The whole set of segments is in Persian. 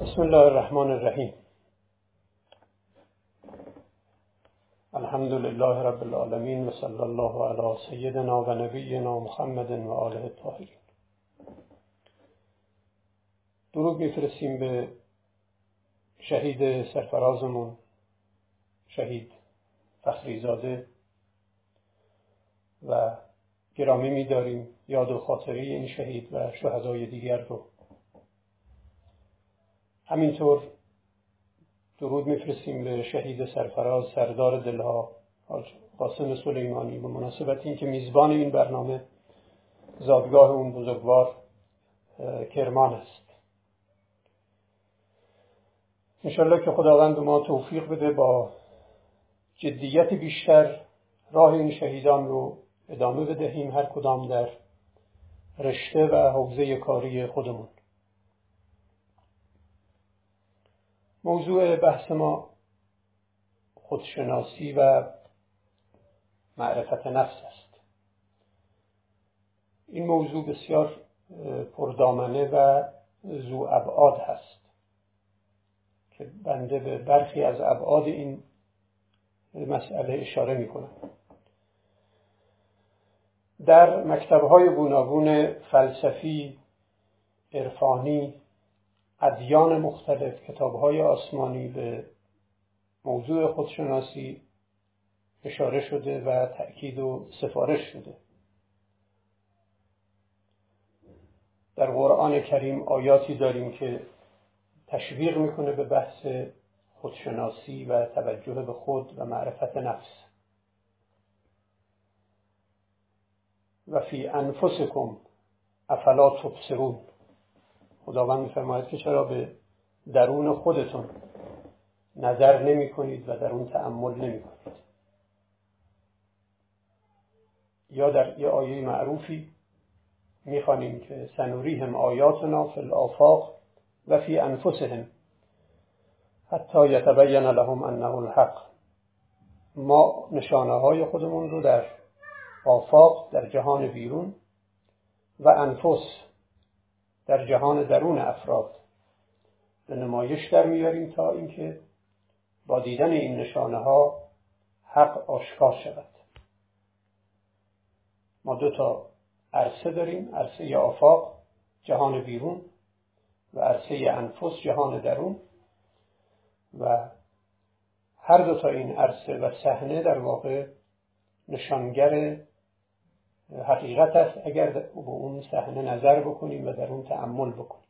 بسم الله الرحمن الرحیم. الحمد لله رب العالمین و صلی الله علی سیدنا و نبینا محمد و آله الطاهرین. درود میفرستیم به شهید سرفرازمون، شهید فخریزاده، و گرامی می‌داریم یاد و خاطره این شهید و شهدای دیگر رو. همینطور درود میفرستیم به شهید سرفراز سردار دلها حاج قاسم سلیمانی به مناسبت اینکه میزبان این برنامه زادگاه اون بزرگوار کرمان است. انشالله که خداوند ما توفیق بده با جدیت بیشتر راه این شهیدان رو ادامه بدهیم، هر کدام در رشته و حوزه کاری خودمون. موضوع بحث ما خودشناسی و معرفت نفس است. این موضوع بسیار پردامنه و ذو ابعاد هست که بنده به برخی از ابعاد این مسئله اشاره می‌کنم. در مکتب‌های گوناگون فلسفی، عرفانی، ادیان مختلف، کتاب‌های آسمانی به موضوع خودشناسی اشاره شده و تأکید و سفارش شده. در قرآن کریم آیاتی داریم که تشویق میکنه به بحث خودشناسی و توجه به خود و معرفت نفس. و فی انفسکم افلا تبصرون. خداوند می‌فرماید که چرا به درون خودتون نظر نمی کنید و در اون تأمل نمی کنید. یا در یه آیه معروفی می‌خوانیم که سنوریهم آیاتنا فی الآفاق و فی انفسهم حتی یتبین لهم انه الحق. ما نشانه‌های خودمون رو در آفاق، در جهان بیرون، و انفس، در جهان درون افراد به نمایش در میاریم تا اینکه با دیدن این نشانه ها حق آشکار شود. ما دو تا عرصه داریم، عرصه آفاق، جهان بیرون، و عرصه انفس، جهان درون، و هر دو تا این عرصه و صحنه در واقع نشانگر حقیقت است اگر به اون صحنه نظر بکنیم و در اون تأمل بکنیم.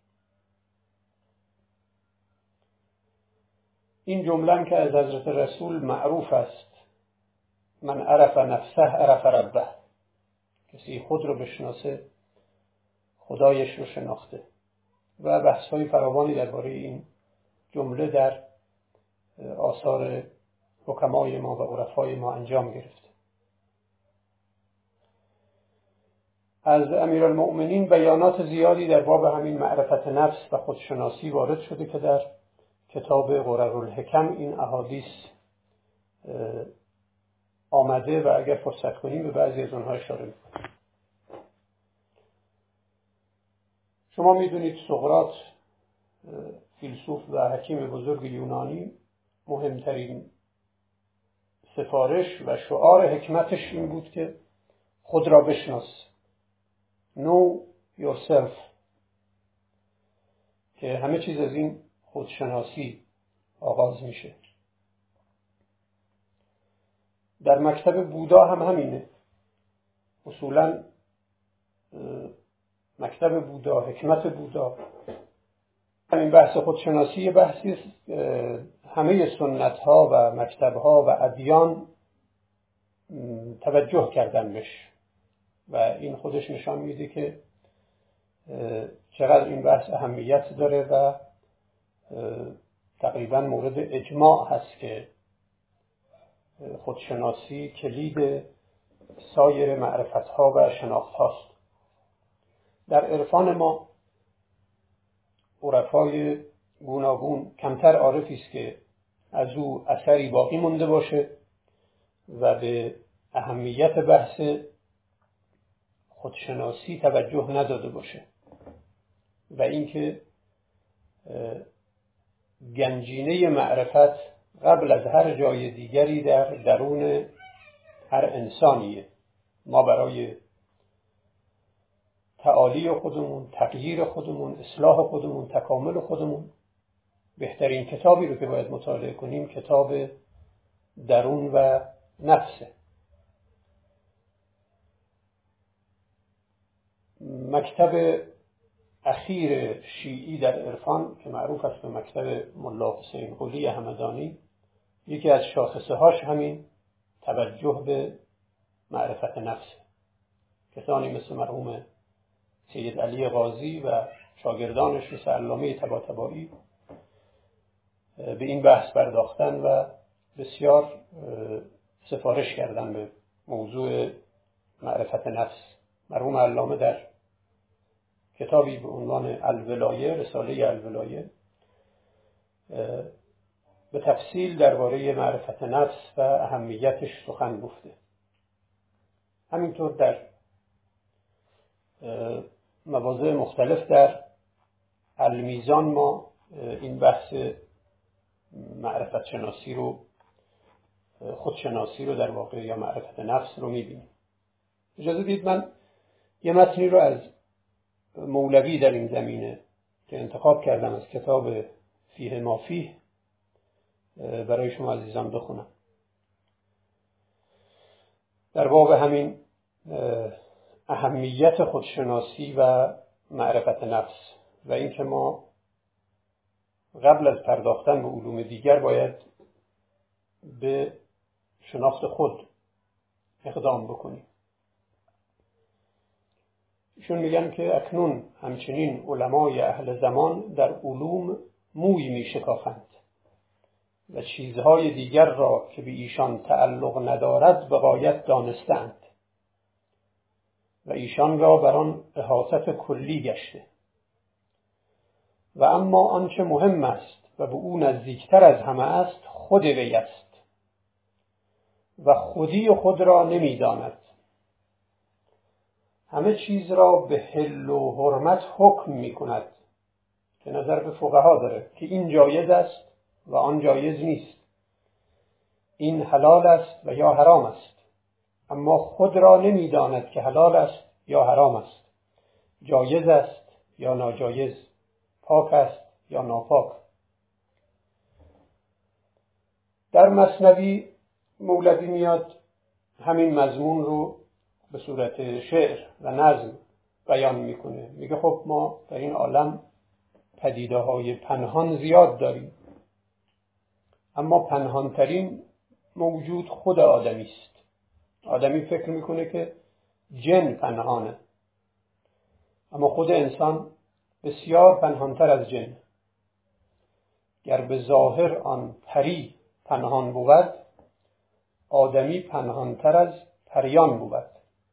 این جمله که از حضرت رسول معروف است: من عرف نفسه عرف ربه. کسی خود رو بشناسه خدایش رو شناخته. و بحث‌های فراوانی درباره این جمله در آثار حکمای ما و عرفای ما انجام گرفته. از امیرالمؤمنین بیانات زیادی در باب همین معرفت نفس و خودشناسی وارد شده که در کتاب قررالحکم این احادیث آمده و اگر فرصت کنیم به بعضی از اونها اشاره می‌کنیم. شما میدونید سقراط، فیلسوف و حکیم بزرگ یونانی، مهمترین سفارش و شعار حکمتش این بود که خود را بشناس. Know yourself، که همه چیز از این خودشناسی آغاز میشه. در مکتب بودا هم همینه. اصولاً مکتب بودا، حکمت بودا، این بحث خودشناسی بحثی است همه سنت ها و مکتب ها و ادیان توجه کردن بهش، و این خودش نشان میده که چقدر این بحث اهمیت داره و تقریبا مورد اجماع هست که خودشناسی کلید سایر معرفت ها و شناخت هاست. در عرفان ما عرفای گوناگون کمتر عارفی است که از او اثری باقی مونده باشه و به اهمیت بحث خودشناسی توجه نداده باشه، و اینکه گنجینه معرفت قبل از هر جای دیگری در درون هر انسانیه. ما برای تعالی خودمون، تغییر خودمون، اصلاح خودمون، تکامل خودمون بهترین کتابی رو که باید مطالعه کنیم کتاب درون و نفسه. مکتب اخیر شیعی در عرفان که معروف است به مکتب ملا حسین قلی همدانی، یکی از شاخصه هاش همین توجه به معرفت نفس. کسانی مثل مرحوم سید علی قاضی و شاگردانش مثل علامه طباطبایی به این بحث پرداختن و بسیار سفارش کردن به موضوع معرفت نفس. مرحوم علامه در کتابی به عنوان الولایه، رساله الولایه، به تفصیل درباره معرفت نفس و اهمیتش سخن گفته. همینطور در مواضع مختلف در المیزان ما این بحث معرفت شناسی رو، خودشناسی رو در واقع یا معرفت نفس رو می‌بینیم. اجازه دید من یه متنی رو از مولوی در این زمینه که انتخاب کردم از کتاب فیه ما فیه برای شما عزیزان بخونم در باب همین اهمیت خودشناسی و معرفت نفس و اینکه ما قبل از پرداختن به علوم دیگر باید به شناخت خود اقدام بکنیم. ایشون میگن که اکنون همچنین علمای اهل زمان در علوم موی می شکافند و چیزهای دیگر را که به ایشان تعلق ندارد به غایت دانستند و ایشان را بر آن احاطت کلی گشته و اما آنچه مهم است و به او نزدیکتر از همه است خود وی است و خودی خود را نمی‌داند. همه چیز را به حل و حرمت حکم می‌کند که نظر به فقها داره که این جایز است و آن جایز نیست، این حلال است و یا حرام است، اما خود را نمی‌داند که حلال است یا حرام است، جایز است یا ناجایز، پاک است یا ناپاک. در مثنوی مولوی میاد همین مضمون رو به صورت شعر و نظم بیان میکنه. میگه خب ما در این عالم پدیده های پنهان زیاد داریم، اما پنهانترین موجود خود آدمی است. آدمی فکر میکنه که جن پنهانه، اما خود انسان بسیار پنهانتر از جن. گر به ظاهر آن پری پنهان بود، آدمی پنهانتر از پریان بود.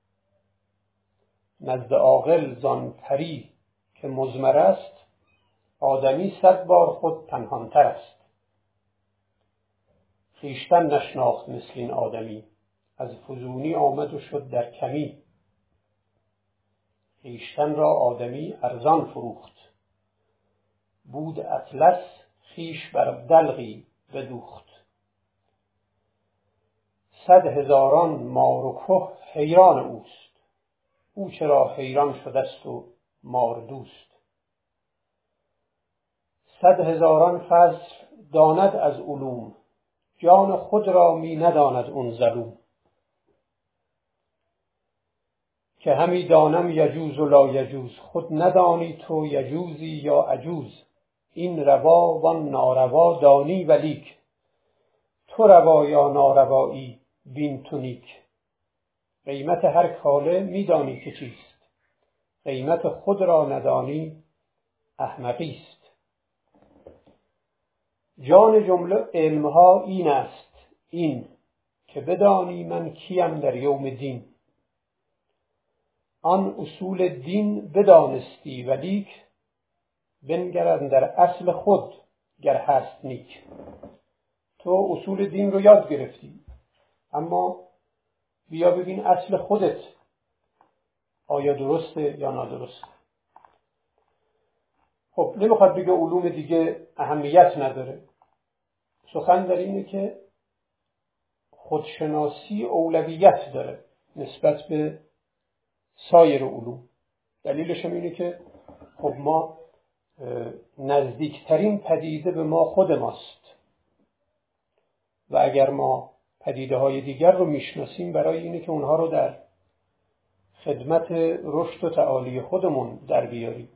نزد عاقل زان پری که مضمر است، آدمی 100 بار خود پنهانتر است. خویشتن نشناخت مثل این آدمی، از فزونی آمد و شد در کمی. خویشتن را آدمی ارزان فروخت، بود اطلس خویش بر دلقی بدوخت. 100,000 مار و که حیران اوست، او چرا حیران شده است و مار دوست. 100,000 فصل داند از علوم، جان خود را می نداند اون ظلوم. که همی دانم یجوز و لا یجوز، خود ندانی تو یجوزی یا عجوز. این روا و آن ناروا دانی ولیک، تو روا یا ناروایی بین تو نیک. قیمت هر کاله می دانی که چیست، قیمت خود را ندانی احمقی است. جان جمله علمها این است، این که بدانی من کیم در یوم دین. آن اصول دین بدانستی ولیک، بنگرن در اصل خود گر هست نیک. تو اصول دین رو یاد گرفتی، اما بیا ببین اصل خودت آیا درسته یا نادرسته. خب نمیخواد بگه علوم دیگه اهمیت نداره. سخن در اینه که خودشناسی اولویت داره نسبت به سایر علوم. دلیلش هم اینه که خب ما نزدیکترین پدیده به ما خود ماست و اگر ما پدیده های دیگر رو میشناسیم برای اینه که اونها رو در خدمت رشد و تعالی خودمون در بیاریم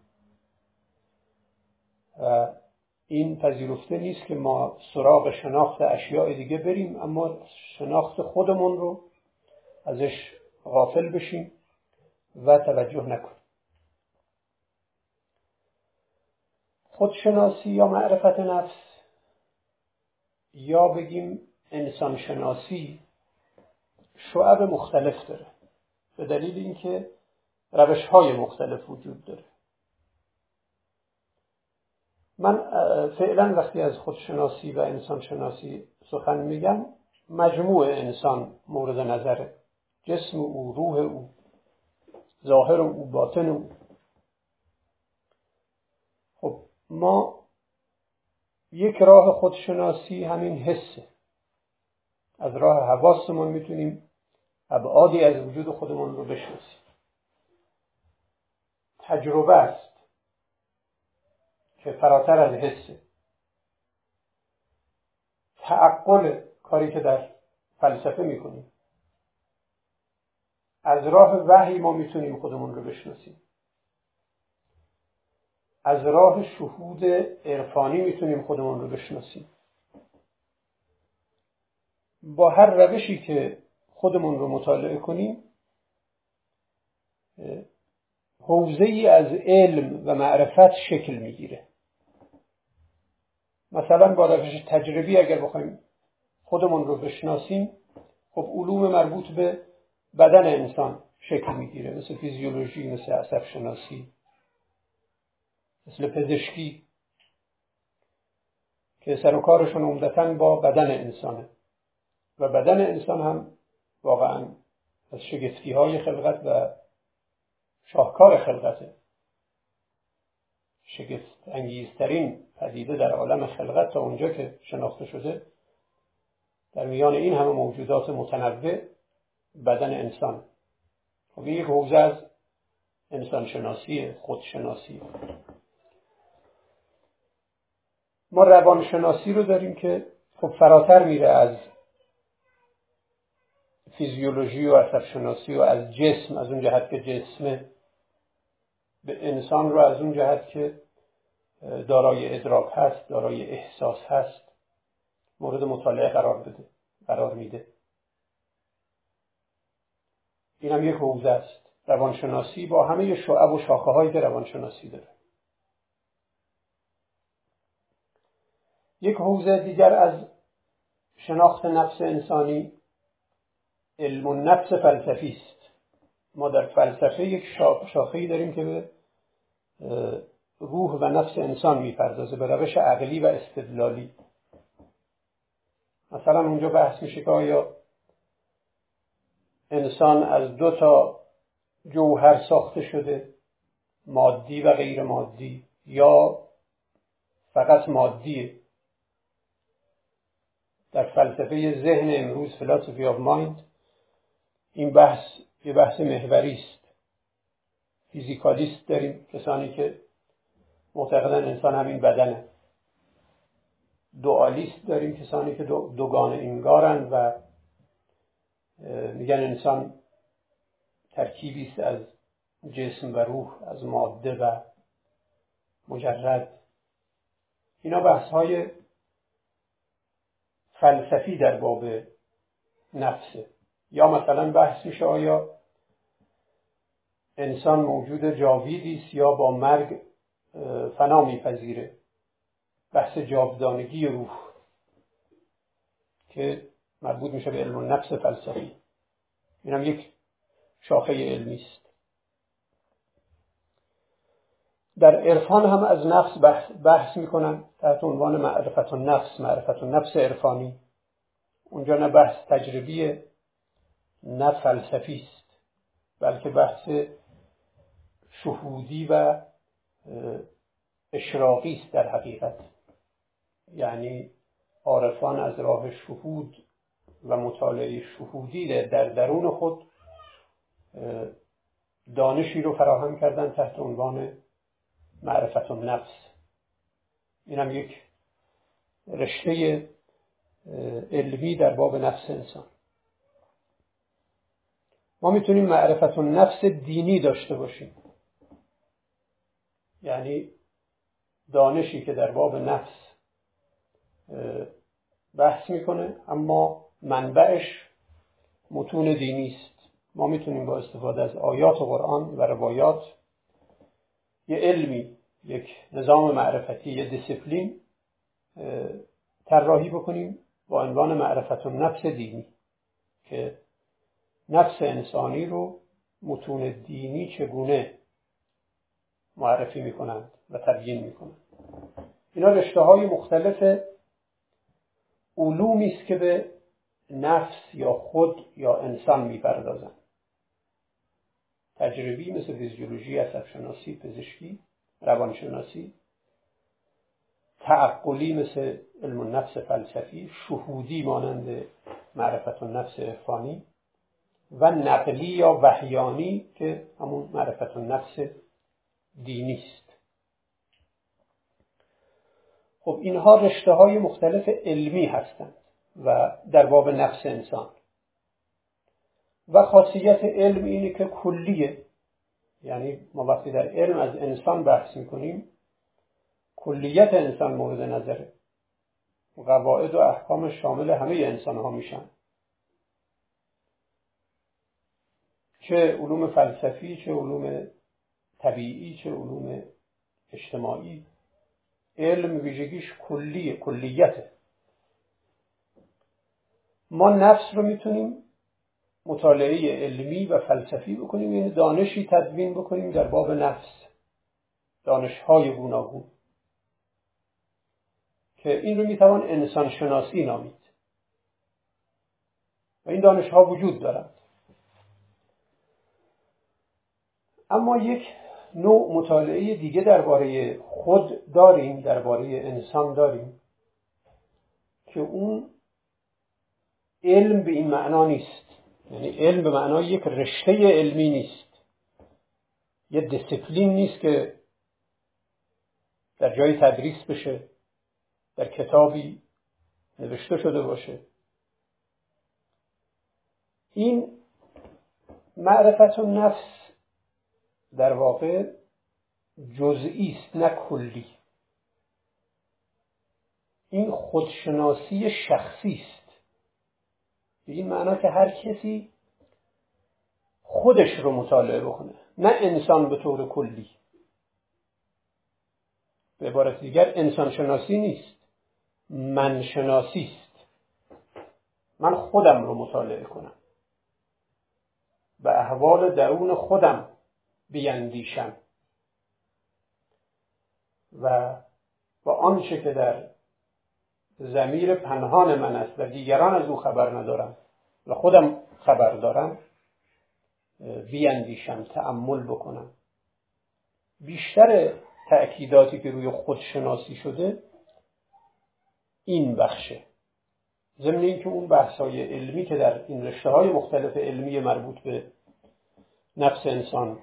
و این پذیرفته نیست که ما سراغ شناخت اشیاء دیگه بریم اما شناخت خودمون رو ازش غافل بشیم و توجه نکنیم. خودشناسی یا معرفت نفس یا بگیم انسان شناسی شعب مختلف داره به دلیل اینکه روش‌های مختلف وجود داره. من فعلا وقتی از خودشناسی و انسان شناسی سخن میگم مجموع انسان مورد نظره، جسم او، روح او، ظاهر او، باطن او. خب ما یک راه خودشناسی همین حسه. از راه حواسمون میتونیم ابعادی از وجود خودمون رو بشناسیم. تجربه است که فراتر از حسه. تعقل، کاری که در فلسفه میکنیم. از راه وحی ما میتونیم خودمون رو بشناسیم. از راه شهود عرفانی میتونیم خودمون رو بشناسیم. با هر روشی که خودمون رو مطالعه کنیم حوزه‌ای از علم و معرفت شکل میگیره. مثلا با روش تجربی اگر بخوایم خودمون رو بشناسیم خب علوم مربوط به بدن انسان شکل میگیره، مثل فیزیولوژی، مثل عصب شناسی، مثل پزشکی که سر و کارشون عمدتاً با بدن انسانه و بدن انسان هم واقعاً از شگفتی‌های خلقت و شاهکار خلقته. شگفت انگیزترین پدیده در عالم خلقت تا اونجا که شناخته شده در میان این همه موجودات متنوع بدن انسان. خب یک حوزه از انسان شناسی، خودشناسی. ما روانشناسی رو داریم که خب فراتر میره از فیزیولوژی و عصب شناسی و از جسم، از اون جهت که جسمه، به انسان رو از اون جهت که دارای ادراک هست، دارای احساس هست مورد مطالعه قرار میده. این هم یک حوزه است. روانشناسی با همه شعب و شاخه هایی که روانشناسی داره. یک حوزه دیگر از شناخت نفس انسانی علم النفس فلسفی است. ما در فلسفه یک شاخه‌ای داریم که به روح و نفس انسان میپردازه به روش عقلی و استدلالی. مثلا اونجا بحث میشه که آیا انسان از 2 تا جوهر ساخته شده، مادی و غیر مادی، یا فقط مادیه. در فلسفه ذهن امروز فلسفی آف مایند این بحث یه بحث محوری است. فیزیکالیست داریم، کسانی که معتقدن انسان همین بدنه. دوالیست داریم، کسانی که دوگانه انگارن و میگن انسان ترکیبی است از جسم و روح، از ماده و مجرد. اینا بحث‌های فلسفی در باب نفسه. یا مثلا بحث میشه آیا انسان موجود جاویدی است یا با مرگ فنا میپذیره. بحث جاودانگی روح که مربوط میشه به علم النفس فلسفی. این هم یک شاخه علمی است. در عرفان هم از نفس بحث میکنن تحت عنوان معرفت النفس، معرفت النفس عرفانی. اونجا نه بحث تجربیه نه فلسفی است، بلکه بحث شهودی و اشراقی است در حقیقت. یعنی عارفان از راه شهود و مطالعه شهودی در درون خود دانشی رو فراهم کردن تحت عنوان معرفت النفس. این هم یک رشته علمی در باب نفس انسان. ما میتونیم معرفت النفس دینی داشته باشیم، یعنی دانشی که در باب نفس بحث میکنه اما منبعش متون دینی است. ما میتونیم با استفاده از آیات قرآن و روایات یه علمی، یک نظام معرفتی، یه دیسیپلین طراحی بکنیم با عنوان معرفت النفس دینی که نفس انسانی رو متون دینی چگونه معرفی میکنند و تبیین میکنند. اینا رشته‌های مختلف علومی است که به نفس یا خود یا انسان میپردازند. تجربی مثل فیزیولوژی، عصب‌شناسی، پزشکی، روانشناسی، تعقلی مثل علم النفس فلسفی، شهودی مانند معرفت النفس عرفانی و نقلی یا وحیانی که همون معرفت النفس دینی است. خب اینها رشته‌های مختلف علمی هستند و در باب نفس انسان. و خاصیت علم اینه که کلیه، یعنی ما وقتی در علم از انسان بحث میکنیم کلیت انسان مورد نظره، قواعد و احکام شامل همه انسان ها میشن، چه علوم فلسفی، چه علوم طبیعی، چه علوم اجتماعی. علم ویژگیش کلیه، کلیته. ما نفس رو میتونیم مطالعه علمی و فلسفی بکنیم، یعنی دانشی تدوین بکنیم در باب نفس، دانش‌های گوناگون که این رو میتوان انسان شناسی نامید و این دانش‌ها وجود دارند. اما یک نوع مطالعه دیگه درباره خود داریم، درباره انسان داریم که اون علم به این معنا نیست. یعنی علم به معنای یک رشته علمی نیست، یه دیسیپلین نیست که در جای تدریس بشه، در کتابی نوشته شده باشه. این معرفت النفس در واقع جزئی است نه کلی. این خودشناسی شخصی است، به این معنا که هر کسی خودش رو مطالعه بکنه، نه انسان به طور کلی. به عبارت دیگر انسان شناسی نیست، من شناسی است. من خودم رو مطالعه کنم، به احوال درون خودم بیندیشم و با آنچه که در ضمیر پنهان من است و دیگران از او خبر ندارم و خودم خبر دارم بیندیشم، تأمل بکنم. بیشتر تأکیداتی که روی خودشناسی شده این بخشه، ضمن اینکه اون بحث‌های علمی که در این رشته‌های مختلف علمی مربوط به نفس انسان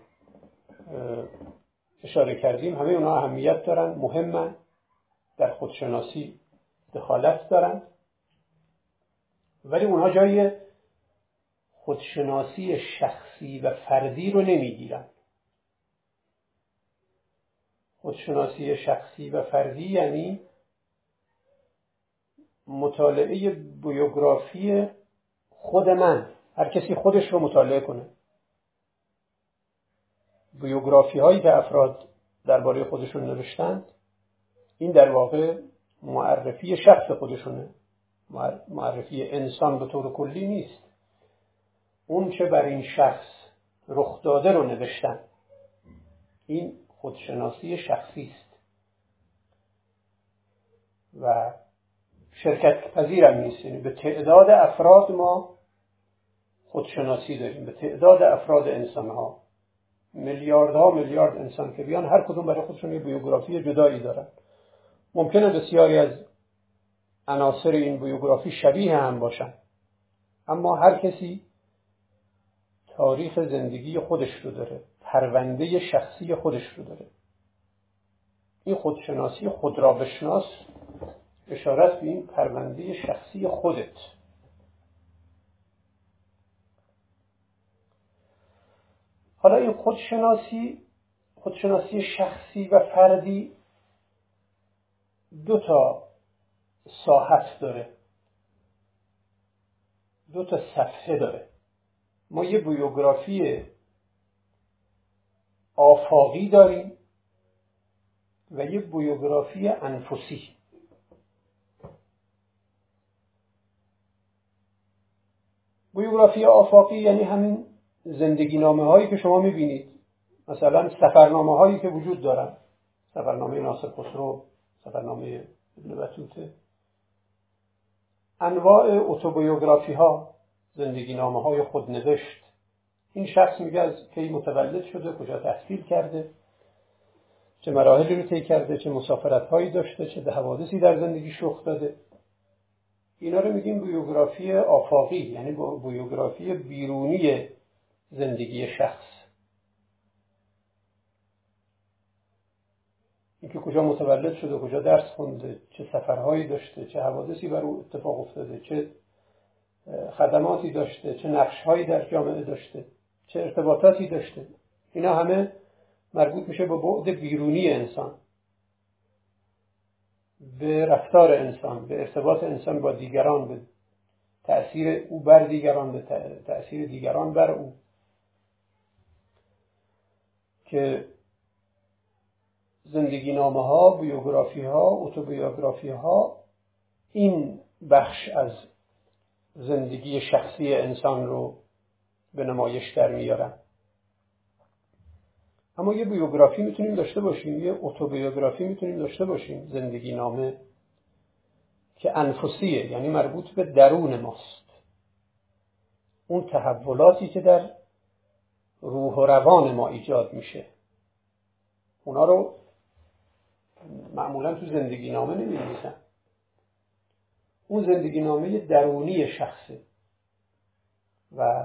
اشاره کردیم، همه اونها اهمیت دارن، مهمن، در خودشناسی دخالت دارن، ولی اونها جای خودشناسی شخصی و فردی رو نمیگیرن. خودشناسی شخصی و فردی یعنی مطالعه بیوگرافی خود من. هر کسی خودش رو مطالعه کنه. بیوگرافی هایی که افراد درباره خودشون نوشتند، این در واقع معرفی شخص خودشونه، معرفی انسان به طور کلی نیست. اون چه بر این شخص رخ داده رو نوشتن، این خودشناسی شخصی است و شرکت پذیرم نیست. یعنی به تعداد افراد ما خودشناسی داریم، به تعداد افراد انسان ها میلیاردها میلیارد انسان که بیان، هر کدوم برای خودشون یه بیوگرافی جدایی دارن. ممکنه بسیاری از عناصر این بیوگرافی شبیه هم باشن، اما هر کسی تاریخ زندگی خودش رو داره، پرونده شخصی خودش رو داره. این خودشناسی، خود را بشناس، اشارت به این پرونده شخصی خودت. حالا این خودشناسی شخصی و فردی دو تا ساحت داره، دو تا صفحه داره. ما یه بیوگرافی آفاقی داریم و یه بیوگرافی انفسی. بیوگرافی آفاقی یعنی همین زندگی نامه هایی که شما میبینید، مثلا سفرنامه هایی که وجود دارن، سفرنامه ناصر خسرو، سفرنامه ابن بطوطه، انواع اتوبیوگرافی ها، زندگی نامه های خودنوشت. این شخص میگه از کی متولد شده، کجا تحصیل کرده، چه مراحلی رو طی کرده، چه مسافرت هایی داشته، چه حوادثی در زندگیش رخ داده. اینا رو میگیم بیوگرافی آفاقی، یعنی بیوگرافی بیرونی زندگی شخص. اینکه کجا متولد شده، کجا درس خونده، چه سفرهایی داشته، چه حوادثی بر او اتفاق افتاده، چه خدماتی داشته، چه نقشهایی در جامعه داشته، چه ارتباطاتی داشته. اینا همه مربوط میشه به بعد بیرونی انسان، به رفتار انسان، به ارتباط انسان با دیگران، به تأثیر او بر دیگران، به تأثیر دیگران بر او. که زندگی نامه ها، بیوگرافی ها، اتوبیوگرافی ها این بخش از زندگی شخصی انسان رو به نمایش در میارن. اما یه بیوگرافی میتونیم داشته باشیم، یه اتوبیوگرافی میتونیم داشته باشیم، زندگی نامه که انفسیه، یعنی مربوط به درون ماست. اون تحولاتی که در روح و روان ما ایجاد میشه، اونا رو معمولا تو زندگی نامه نمی‌نویسن. اون زندگی نامه درونی شخصه و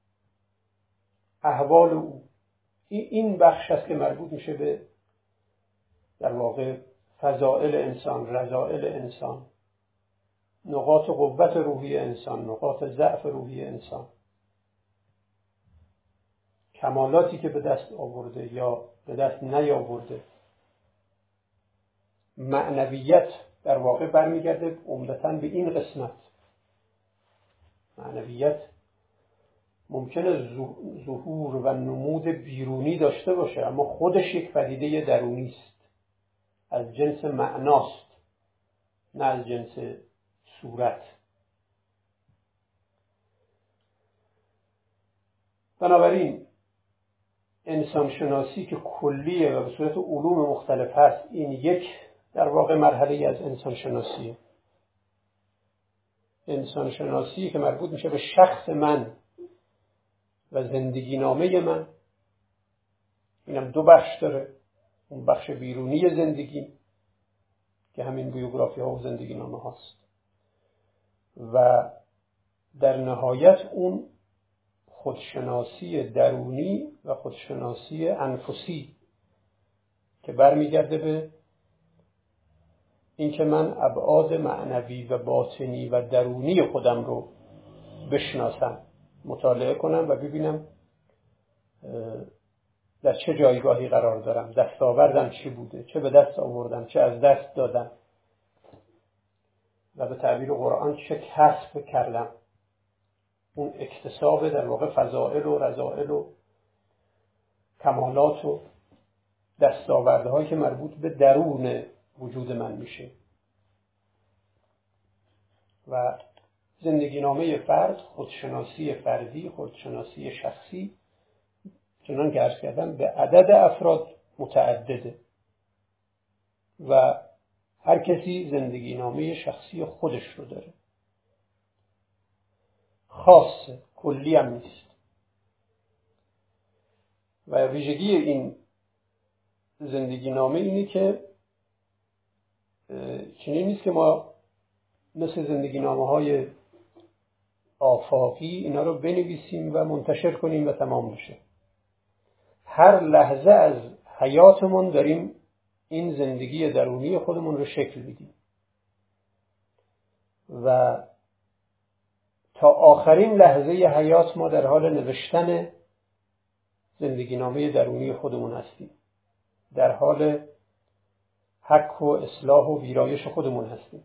احوال او. این بخش است که مربوط میشه به در واقع فضائل انسان، رذائل انسان، نقاط قوت روحی انسان، نقاط ضعف روحی انسان، کمالاتی که به دست آورده یا به دست نیاورده. معنویت در واقع برمیگرده عمدتاً به این قسمت. معنویت ممکنه ظهور و نمود بیرونی داشته باشه، اما خودش یک پدیده درونی است، از جنس معناست، نه از جنس صورت. بنابراین انسانشناسی که کلیه و به صورت علوم مختلف هست، این یک در واقع مرحله از انسانشناسیه. انسانشناسی که مربوط میشه به شخص من و زندگی نامه من. اینم دو بخش داره. اون بخش بیرونی زندگی که همین بیوگرافی ها و زندگی نامه هاست، و در نهایت اون خودشناسی درونی و خودشناسی انفسی که برمیگرده به اینکه من ابعاد معنوی و باطنی و درونی خودم رو بشناسم، مطالعه کنم و ببینم در چه جایگاهی قرار دارم، دستاوردم چی بوده، چه به دست آوردم، چه از دست دادم و به تعبیر قرآن چه کسب کردم. اون اکتساب در واقع فضائل و رذائل و کمالات و دستاوردهایی که مربوط به درون وجود من میشه. و زندگی نامه فرد، خودشناسی فردی، خودشناسی شخصی، چنان که عرض کردم به عدد افراد متعدده و هر کسی زندگی نامه شخصی خودش رو داره، خاصه، کلی هم نیست. و ویژگی این زندگی نامه اینه که چنین نیست که ما مثل زندگی نامه های آفاقی اینا رو بنویسیم و منتشر کنیم و تمام بشه. هر لحظه از حیاتمون داریم این زندگی درونی خودمون رو شکل میدیم و تا آخرین لحظه حیات ما در حال نوشتن زندگی نامه درونی خودمون هستیم، در حال حک و اصلاح و ویرایش خودمون هستیم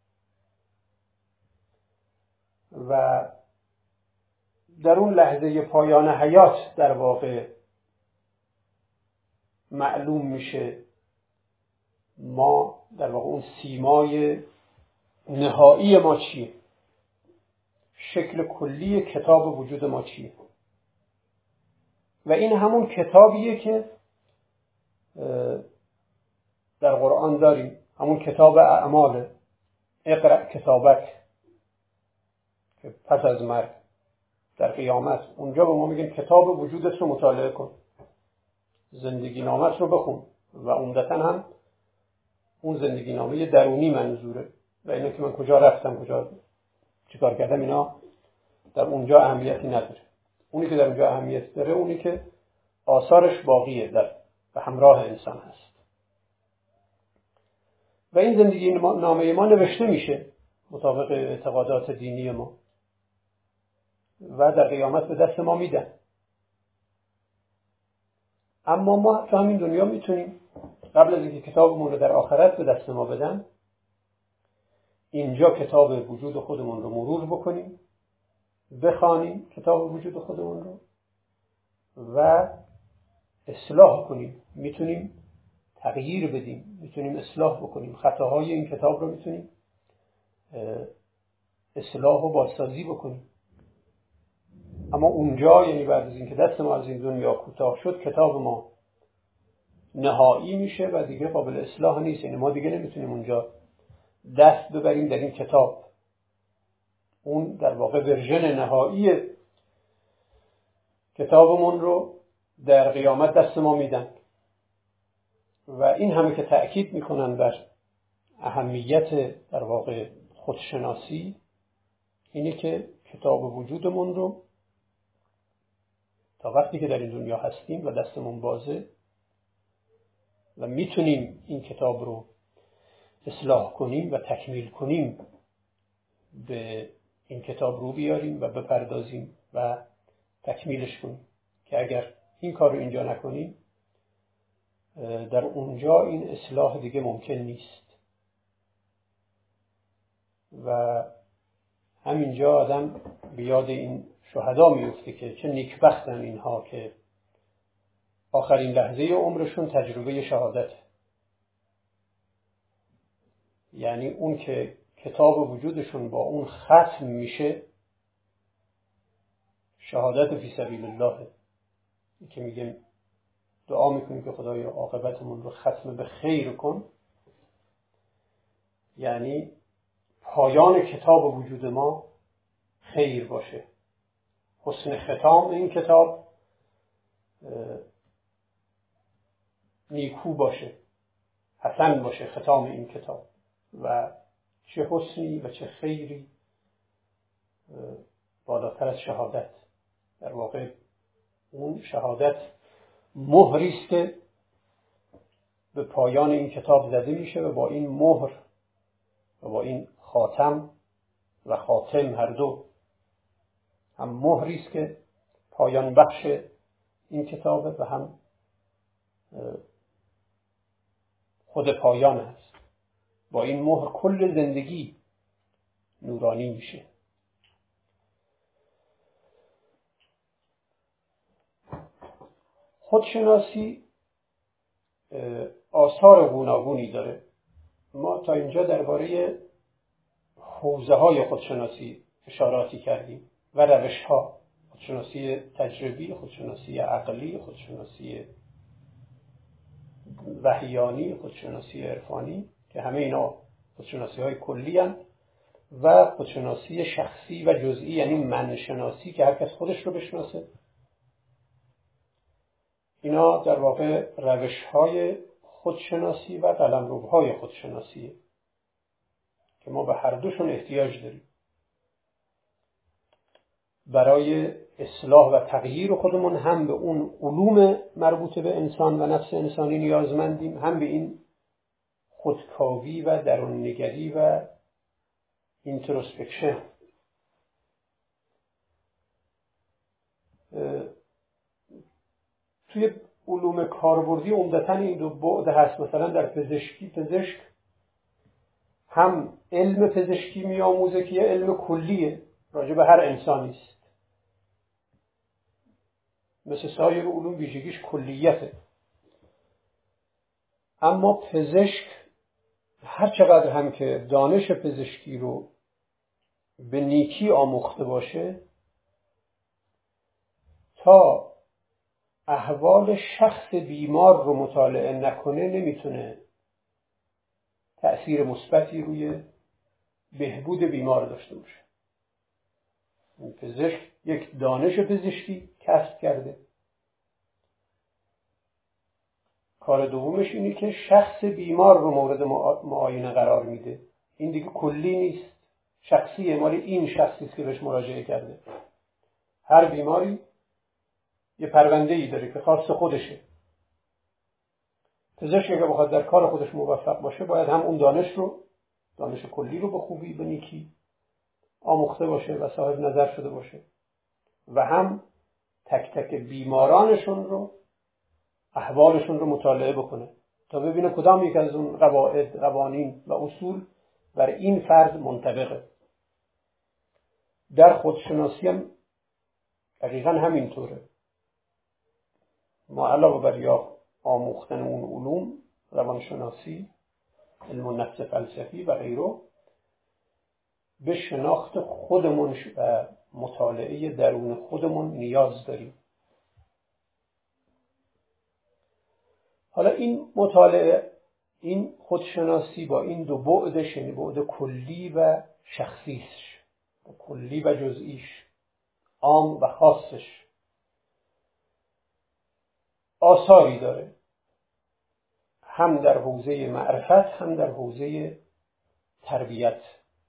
و در اون لحظه پایان حیات در واقع معلوم میشه ما در واقع اون سیمای نهایی ما چیه، شکل کلی کتاب وجود ما چیه. و این همون کتابیه که در قرآن داریم، همون کتاب اعمال، اقرأ کتابک، که پس از مرگ در قیامت اونجا به ما میگن کتاب وجودت رو مطالعه کن، زندگی نامت رو بخون. و عمدتاً هم اون زندگی نامه درونی منظوره و اینه که من کجا رفتم، کجا چیکار کردم، اینا در اونجا اهمیتی نداره. اونی که در اونجا اهمیت داره اونی که آثارش باقیه در به همراه انسان هست. و این زندگی نامه ما نوشته میشه مطابق اعتقادات دینی ما و در قیامت به دست ما میدن. اما ما تو همین دنیا میتونیم قبل از اینکه کتابمون رو در آخرت به دست ما بدن، اینجا کتاب وجود خودمون رو مرور بکنیم، بخوانیم کتاب وجود خودمون رو و اصلاح کنیم. میتونیم تغییر بدیم، میتونیم اصلاح بکنیم، خطاهای این کتاب رو میتونیم اصلاح و بازسازی بکنیم. اما اونجا، یعنی بعد از اینکه دست ما از این دنیا کوتاه شد، کتاب ما نهایی میشه و دیگه قابل اصلاح نیست. یعنی ما دیگه نمیتونیم اونجا دست ببریم در این کتاب. اون در واقع ورژن نهایی کتابمون رو در قیامت دست ما میدن. و این همه که تأکید میکنن بر اهمیت در واقع خودشناسی، اینه که کتاب وجودمون رو تا وقتی که در این دنیا هستیم و دستمون بازه و میتونیم این کتاب رو اصلاح کنیم و تکمیل کنیم، به این کتاب رو بیاریم و بپردازیم و تکمیلش کنیم. که اگر این کار رو اینجا نکنیم، در اونجا این اصلاح دیگه ممکن نیست. و همینجا آدم به یاد این شهدا میفته که چه نیکبختن اینها که آخرین لحظه عمرشون تجربه شهادت. یعنی اون که کتاب وجودشون با اون ختم میشه، شهادت فی سبیل الله، که میگیم دعا میکنیم که خدایا عاقبتمون رو ختم به خیر کن. یعنی پایان کتاب وجود ما خیر باشه، حسن ختام این کتاب نیکو باشه، حسن باشه ختام این کتاب. و چه حسنی و چه خیری بالاتر از شهادت. در واقع اون شهادت مهری است که به پایان این کتاب زده میشه و با این مهر و با این خاتم و خاتم هر دو، هم مهری است که پایان بخش این کتابه و هم خود پایان است. با این مهر کل زندگی نورانی میشه. خودشناسی آثار گوناگونی داره. ما تا اینجا درباره حوزه های خودشناسی اشاراتی کردیم و روش ها: خودشناسی تجربی، خودشناسی عقلی، خودشناسی وحیانی، خودشناسی عرفانی، که همه اینا خودشناسی های کلی هستند، و خودشناسی شخصی و جزئی، یعنی من شناسی که هر کس خودش رو بشناسه. اینا در واقع روش‌های خودشناسی و قلمروهای خودشناسیه که ما به هر دوشون احتیاج داریم. برای اصلاح و تغییر خودمون هم به اون علوم مربوط به انسان و نفس انسانی نیازمندیم، هم به این خودکاوی و درون‌نگری و اینتروسپکشن. توی علوم کاربردی عمدتاً این دو بعد هست. مثلا در پزشکی، پزشک هم علم پزشکی میآموزه که یه علم کلیه راجع به هر انسانی است، مثل سایر علوم ویژگیش کلیته. اما پزشک هر چقدر هم که دانش پزشکی رو به نیکی آموخته باشه، تا احوال شخص بیمار رو مطالعه نکنه نمیتونه تأثیر مثبتی روی بهبود بیمار داشته باشه. پزشک یک دانش پزشکی کسب کرده، کار دومش اینه که شخص بیمار رو مورد معاینه قرار میده. این دیگه کلی نیست، شخصیه، مال این شخصی که بهش مراجعه کرده. هر بیماری یه پرونده‌ای داره که خاص خودشه. پزشک اگه بخواد در کار خودش موفق باشه، باید هم اون دانش کلی رو به خوبی به نیکی آموخته باشه و صاحب نظر شده باشه، و هم تک تک بیمارانشون رو، احوالشون رو مطالعه بکنه تا ببینه کدام یک از اون قواعد، قوانین و اصول بر این فرد منطبقه. در خودشناسی هم دقیقاً همینطوره. ما علاوه بر آموختن اون علوم، روانشناسی، علم النفس فلسفی و غیره، به شناخت خودمون و مطالعه درون خودمون نیاز داریم. حالا این مطالعه، این خودشناسی با این دو بعدش، یعنی بعد کلی و شخصیش، کلی و جزئیش، عام و خاصش، آثاری داره، هم در حوزه معرفت هم در حوزه تربیت.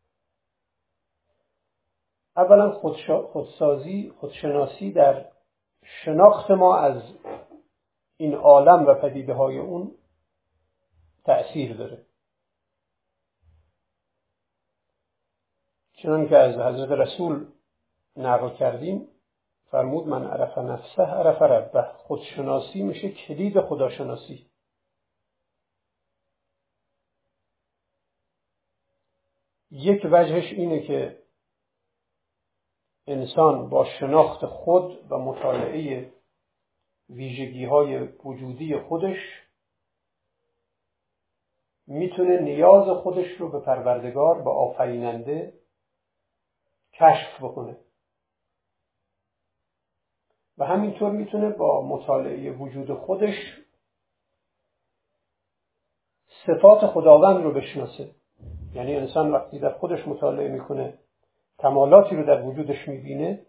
اولا خودشناسی در شناخت ما از این عالم و پدیده های اون تأثیر داره. چنان که از حضرت رسول نقل کردیم، فرمود من عرف نفسه عرف ربه. خودشناسی میشه کلید خداشناسی. یک وجهش اینه که انسان با شناخت خود و مطالعه ویژگی‌های وجودی خودش میتونه نیاز خودش رو به پروردگار، به آفریننده کشف بکنه، و همینطور میتونه با مطالعه وجود خودش صفات خداوند رو بشناسه. یعنی انسان وقتی در خودش مطالعه میکنه، کمالاتی رو در وجودش میبینه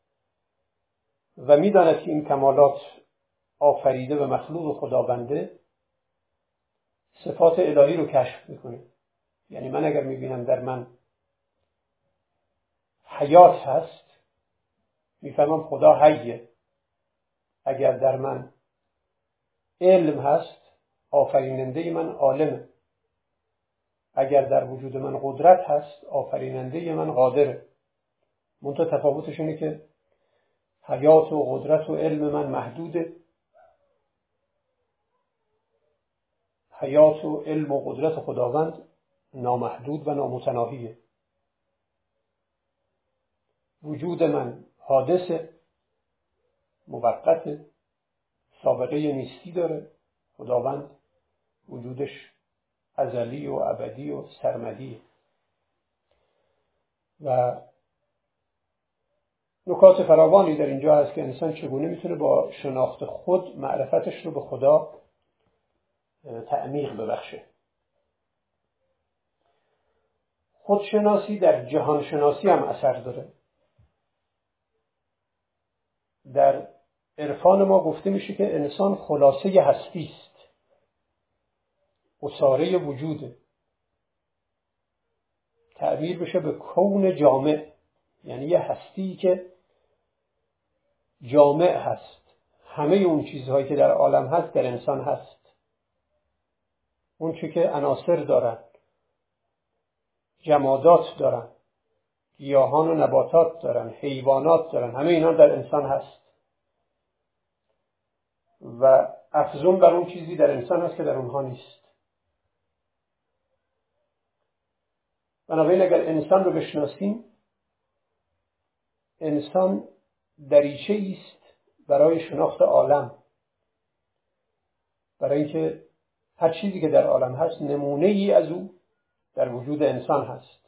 و میداند که این کمالات آفریده و مخلوق خداونده، صفات الهی رو کشف میکنه. یعنی من اگر میبینم در من حیات هست، میفهمم خدا حیه. اگر در من علم هست، آفریننده من عالمه. اگر در وجود من قدرت هست، آفریننده من قادره. منتها تفاوتش اینه که حیات و قدرت و علم من محدوده، حیات و علم و قدرت خداوند نامحدود و نامتناهیه. وجود من حادثه، موقته، سابقه نیستی داره. خداوند وجودش ازلی و ابدی و سرمدیه. و نکات فراوانی در اینجا هست که انسان چگونه میتونه با شناخت خود معرفتش رو به خدا تعمیق ببخشه. خودشناسی در جهانشناسی هم اثر داره. در عرفان ما گفته میشه که انسان خلاصه هستی است، عصاره وجوده، تعبیر بشه به کون جامع، یعنی یه هستی که جامع هست، همه اون چیزهایی که در عالم هست در انسان هست، اون چی که عناصر دارن، جمادات دارن، گیاهان و نباتات دارن، حیوانات دارن، همه اینا در انسان هست و افزون بر اون چیزی در انسان هست که در اونها نیست. بنابراین اگر انسان رو بشناسیم، انسان دریچه است برای شناخت عالم، برای اینکه هر چیزی که در عالم هست نمونه ای از او در وجود انسان هست.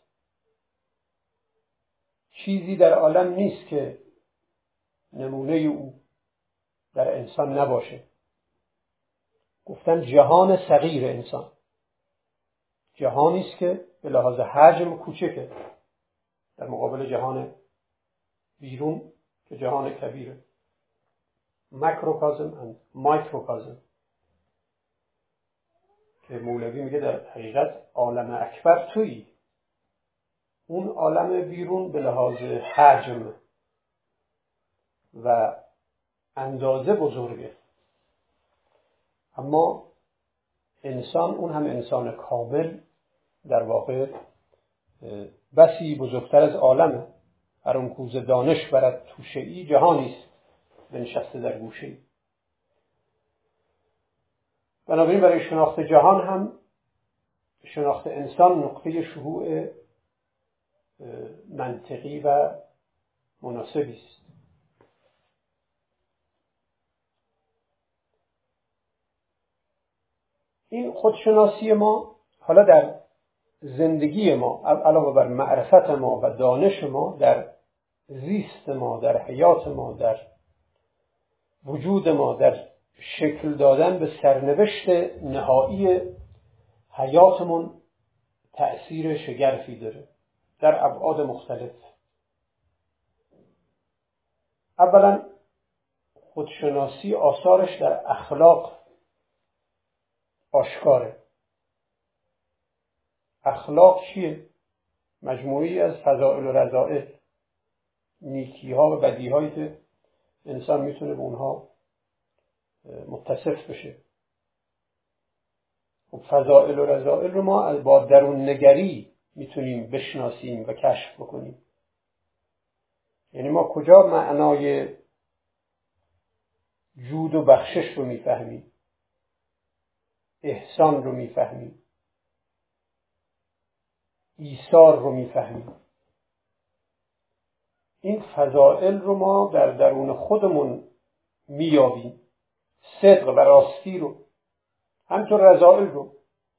چیزی در عالم نیست که نمونه او در انسان نباشه. گفتن جهان صغیر انسان، جهانی است که به لحاظ حجم کوچکه در مقابل جهان بیرون که جهان کبیره. ماکروکازم و مایکروکازم که مولوی میگه در حقیقت عالم اکبر تویی، اون عالم بیرون به لحاظ حجم و اندازه بزرگه، اما انسان، اون هم انسان کامل، در واقع بسی بزرگتر از عالمه. هر اون کوز دانش برد توشه‌ای، جهانی است بنشسته در گوشه‌ای. بنابراین برای شناخت جهان هم شناخت انسان نقطه شروع منطقی و مناسبی است. این خودشناسی ما حالا در زندگی ما علاوه بر معرفت ما و دانش ما، در زیست ما، در حیات ما، در وجود ما، در شکل دادن به سرنوشت نهایی حیاتمون تأثیر شگرفی داره در ابعاد مختلف. اولا خودشناسی آثارش در اخلاق آشکاره. اخلاق چیه؟ مجموعی از فضائل و رذائل، نیکی ها و بدی هایی که انسان میتونه به اونها متصف بشه. خب فضائل و رذائل رو ما با درون نگری میتونیم بشناسیم و کشف بکنیم. یعنی ما کجا معنای جود و بخشش رو میفهمیم، احسان رو میفهمیم، ایثار رو میفهمیم. این فضائل رو ما در درون خودمون میابیم، صدق و راستی رو، همچون رذائل رو.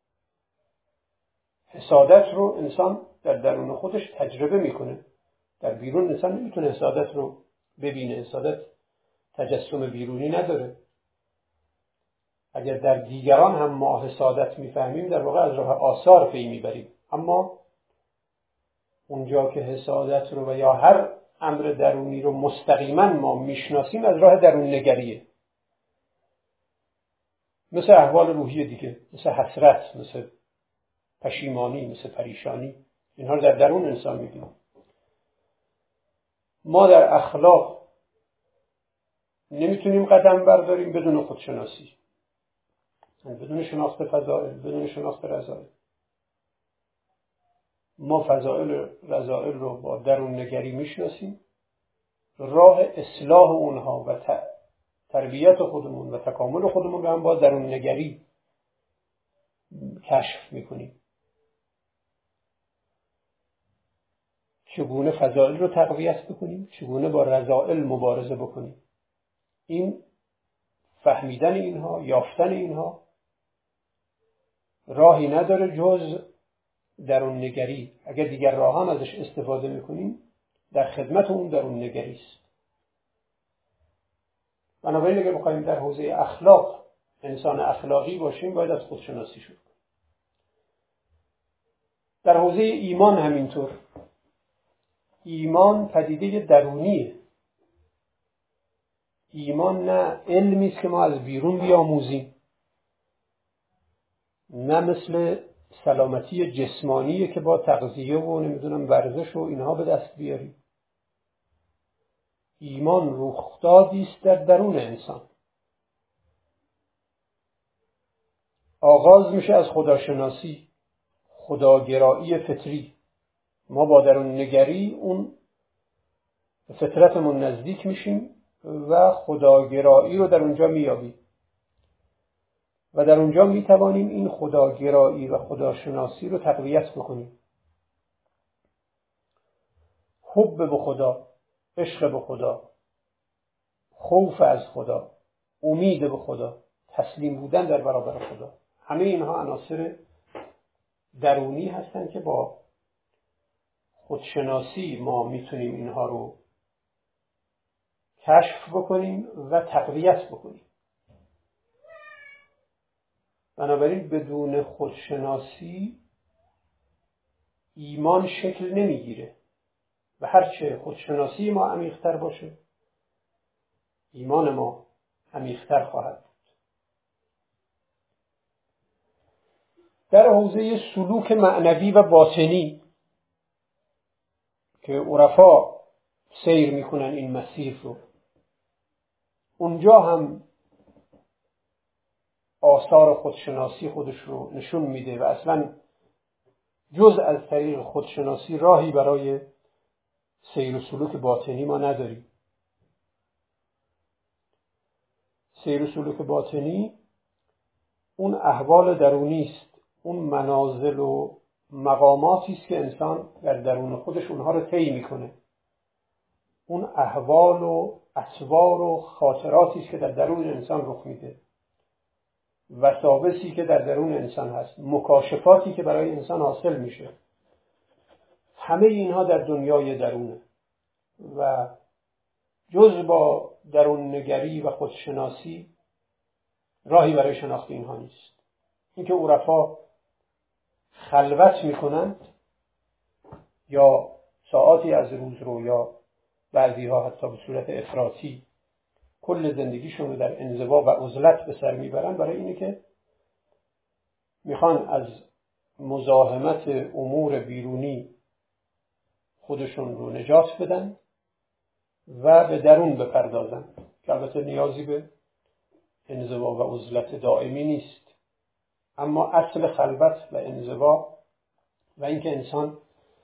حسادت رو انسان در درون خودش تجربه میکنه، در بیرون انسان نمیتونه حسادت رو ببینه. حسادت تجسم بیرونی نداره. اگر در دیگران هم ما حسادت میفهمیم، در واقع از راه آثار پی میبریم. اما اونجا که حسادت رو و یا هر امر درونی رو مستقیما ما میشناسیم، از راه درون نگریه. مثل احوال روحی دیگه، مثل حسرت، مثل پشیمانی، مثل پریشانی، اینها رو در درون انسان میبینیم. ما در اخلاق نمیتونیم قدم برداریم بدون خودشناسی، بدون شناخت فضائل، بدون شناخت رذائل. ما فضائل و رذائل رو با درون نگری میشناسیم، راه اصلاح اونها و تربیت خودمون و تکامل خودمون رو هم با درون نگری کشف میکنیم. چگونه فضائل رو تقویت بکنیم، چگونه با رذائل مبارزه بکنیم. این فهمیدن اینها، یافتن اینها راهی نداره جز درون نگری. اگر دیگر راه هم ازش استفاده میکنیم، در خدمت اون درون نگری است. بنابراین اگر بخوایم در حوزه اخلاق انسان اخلاقی باشیم، باید از خودشناسی شروع کنیم. در حوزه ایمان همینطور. ایمان پدیده درونیه. ایمان نه علمی است که ما از بیرون بیاموزیم، نه مثل سلامتی جسمانیه که با تغذیه و نمیدونم ورزش و اینها به دست بیاریم. ایمان رخدادی است در درون انسان. آغاز میشه از خداشناسی، خداگرایی فطری. ما با درون نگری اون فطرتمون نزدیک میشیم و خداگرایی رو در اونجا میابیم و در اونجا میتوانیم این خداگرایی و خداشناسی رو تقویت بکنیم. حب به خدا، عشق به خدا، خوف از خدا، امید به خدا، تسلیم بودن در برابر خدا، همه اینها عناصر درونی هستند که با خودشناسی ما میتونیم اینها رو کشف بکنیم و تقویت بکنیم. بنابراین بدون خودشناسی ایمان شکل نمیگیره و هرچه خودشناسی ما عمیق‌تر باشه ایمان ما عمیق‌تر خواهد بود. در حوزه سلوک معنوی و باطنی که عرفا سیر میکنن این مسیر رو، اونجا هم آثار خودشناسی خودش رو نشون میده و اصلا جز از طریق خودشناسی راهی برای سیر و سلوک باطنی ما نداریم. سیر و سلوک باطنی اون احوال درونی است، اون منازل و مقاماتی است که انسان در درون خودش اونها رو طی میکنه. اون احوال و اطوار و خاطراتی است که در درون انسان رخ میده، وساوسی که در درون انسان هست، مکاشفاتی که برای انسان حاصل میشه. همه اینها در دنیای درونه و جز با درون نگری و خودشناسی راهی برای شناخت اینها نیست. اینکه عرفا خلوت میکنند یا ساعاتی از روز رو یا بعضی ها حتی به صورت افراطی کل زندگیشون رو در انزوا و عزلت به سر میبرن، برای اینه که میخوان از مزاحمت امور بیرونی خودشون رو نجات بدن و به درون بپردازن، که البته نیازی به انزوا و عزلت دائمی نیست. اما اصل خلوت و انزوا و اینکه انسان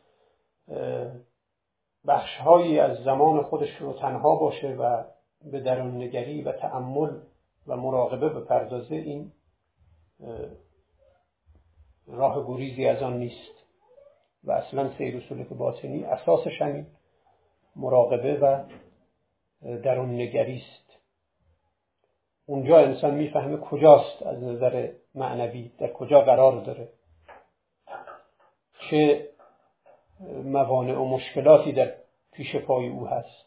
بخشهایی از زمان خودش رو تنها باشه و به درون نگری و تأمل و مراقبه بپردازه، این راه گریزی از آن نیست و اصلا سیر و سلوک باطنی اساسش همین مراقبه و درون نگری است. اونجا انسان میفهمه کجاست از نظر معنوی، در کجا قرار داره، چه موانع و مشکلاتی در پیش پای او هست،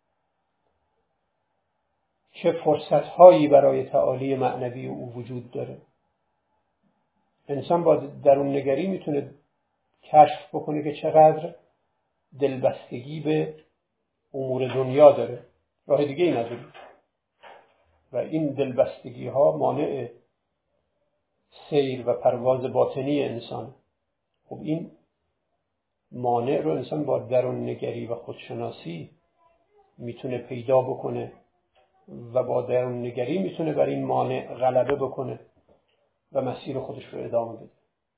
چه فرصت‌هایی برای تعالی معنوی او وجود داره. انسان با درون نگری میتونه کشف بکنه که چقدر دلبستگی به امور دنیا داره، راه دیگه ای نداره و این دلبستگی ها مانع سیر و پرواز باطنی انسان. خب این مانع رو انسان با درون نگری و خودشناسی میتونه پیدا بکنه و با درون نگری میتونه بر این مانع غلبه بکنه و مسیر خودش رو ادامه بده.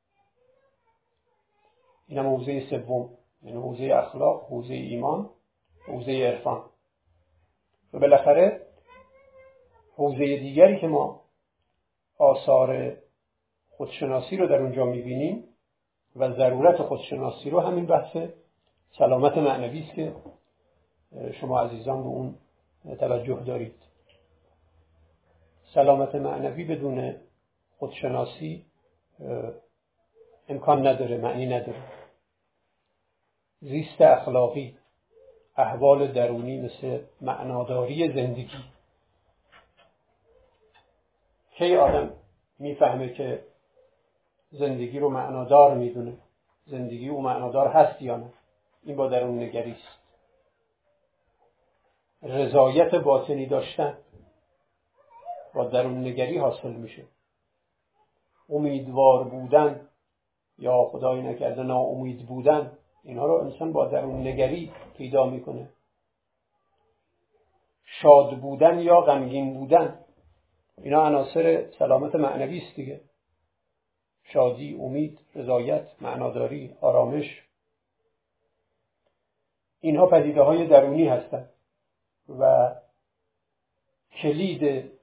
این هم حوزه سوم، یعنی حوزه اخلاق، حوزه ایمان، حوزه عرفان. و بالاخره حوزه دیگری که ما آثار خودشناسی رو در اونجا میبینیم و ضرورت خودشناسی رو، همین بحث سلامت معنوی است که شما عزیزان به اون توجه دارید. سلامت معنوی بدون خودشناسی امکان نداره، معنی نداره. زیست اخلاقی، احوال درونی مثل معناداری زندگی. کی آدم میفهمه که زندگی رو معنادار میدونه، زندگی او معنادار هست یا نه؟ این با درون نگری است. رضایت باطنی داشتن با درون نگری حاصل میشه. امیدوار بودن یا خدای نکرده ناامید بودن، اینها رو انسان با درون نگری پیدا میکنه. شاد بودن یا غمگین بودن، اینا عناصر سلامت معنوی است دیگه. شادی، امید، رضایت، معناداری، آرامش، اینها پدیده های درونی هستند و کلید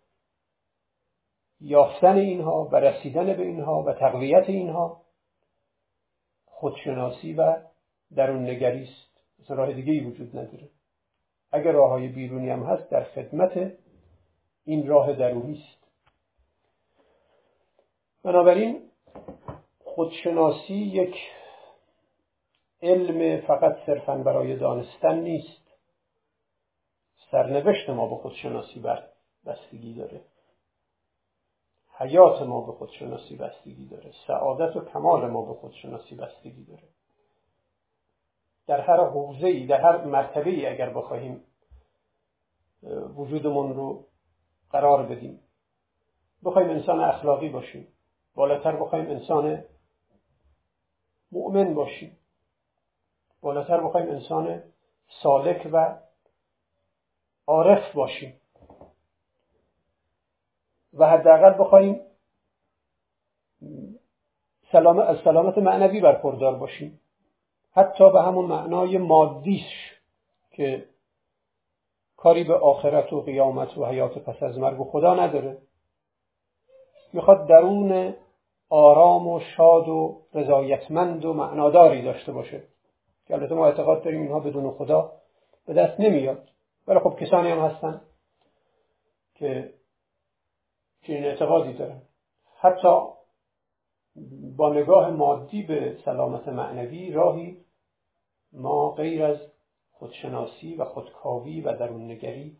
یافتن اینها و رسیدن به اینها و تقویت اینها خودشناسی و درون نگری است. مثلا راه دیگه‌ای وجود نداره. اگر راههای بیرونی هم هست، در خدمت این راه درونی است. بنابراین خودشناسی یک علم فقط صرفاً برای دانستن نیست. سرنوشت ما به خودشناسی بستگی داره. حیات ما به خودشناسی بستگی داره. سعادت و کمال ما به خودشناسی بستگی داره. در هر حوزه‌ای، در هر مرتبه‌ای اگر بخواهیم وجودمون رو قرار بدیم، بخوایم انسان اخلاقی باشیم، بالاتر بخوایم انسان مؤمن باشیم، بالاتر بخوایم انسان سالک و عارف باشیم و حداقل بخوایم از سلامت معنوی برخوردار باشیم، حتی به همون معنای مادیش که کاری به آخرت و قیامت و حیات پس از مرگ و خدا نداره. میخواد درون آرام و شاد و رضایتمند و معناداری داشته باشه که البته ما اعتقاد داریم اینها بدون خدا به دست نمیاد، ولی خب کسانی هم هستن که چنین اعتقادی دارن. حتی با نگاه مادی به سلامت معنوی راهی ما غیر از خودشناسی و خودکاوی و درون نگری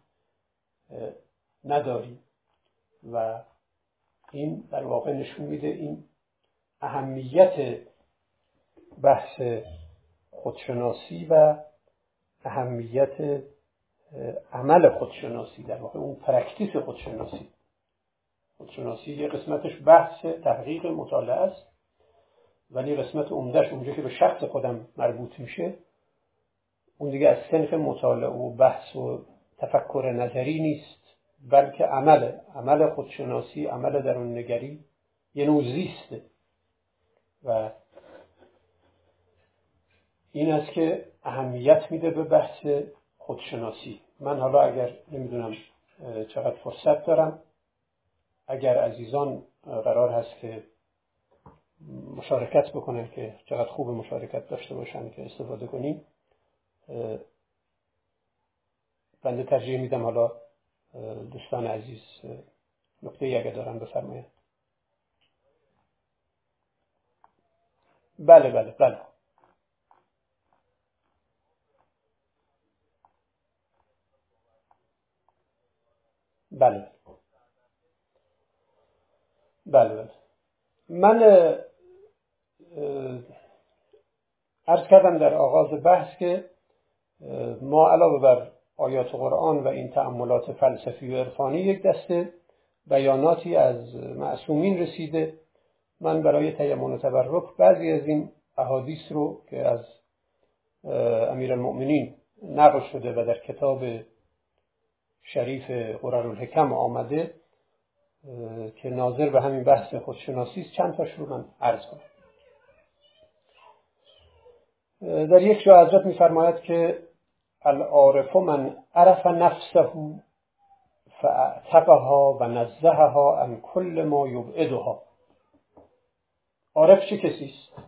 نداریم و این در واقع نشون میده این اهمیت بحث خودشناسی و اهمیت عمل خودشناسی، در واقع اون پرکتیس خودشناسی. خودشناسی یه قسمتش بحث تحقیق مطالعه است، ولی قسمت عمده‌اش اونجا که به شخص خودم مربوط میشه، اون دیگه از صنف مطالعه و بحث و تفکر نظری نیست، بلکه عمل خودشناسی، عمل درون نگری یه نوع زیسته و این است که اهمیت میده به بحث خودشناسی. من حالا اگر نمیدونم چقدر فرصت دارم، اگر عزیزان قرار هست که مشارکت بکنن که چقدر خوب مشارکت داشته باشن که استفاده کنیم، بنده ترجیح میدم حالا دوستان عزیز نکته‌ای اگر دارن بفرمایید. بله بله بله بله بله بله. من عرض کردم در آغاز بحث که ما علاوه بر آیات قرآن و این تأملات فلسفی و عرفانی یک دسته بیاناتی از معصومین رسیده. من برای تیمم و تبرک بعضی از این احادیث رو که از امیرالمؤمنین نقل شده و در کتاب شریف قرارالحکم آمده که ناظر به همین بحث خودشناسی است، چند تاش رو من عرض کنم. در یک جا حضرت می‌فرماید که العارف من عرف نفسه فاعتقها و نزهها عن کل ما یبعدها. عارف چه کسی است؟